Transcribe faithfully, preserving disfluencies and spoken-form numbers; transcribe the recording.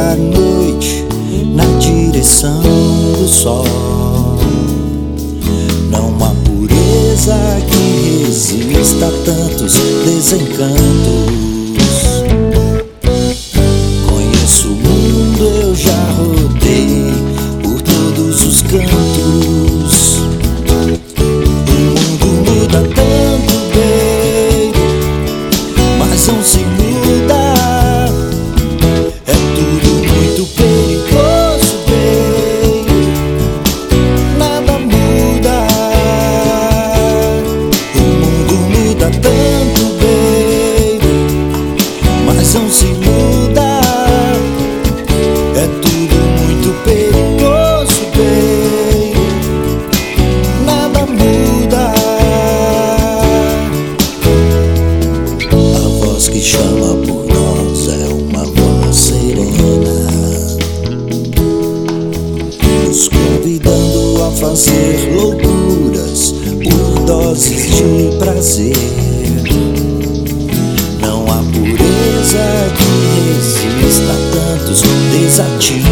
da noite na direção do sol. Não há pureza que resista a tantos desencantos. Conheço o mundo, eu já rodei por todos os cantos. O mundo muda tanto, bem, mas não se muda. É tudo muito perigoso, bem, nada muda. O mundo muda tanto, bem, mas não se muda. É tudo muito perigoso, bem, nada muda. A voz que chama por nós é uma voz serena, nos convidando a fazer loucuras por doses de prazer. Não há pureza que resista a tantos desatinos.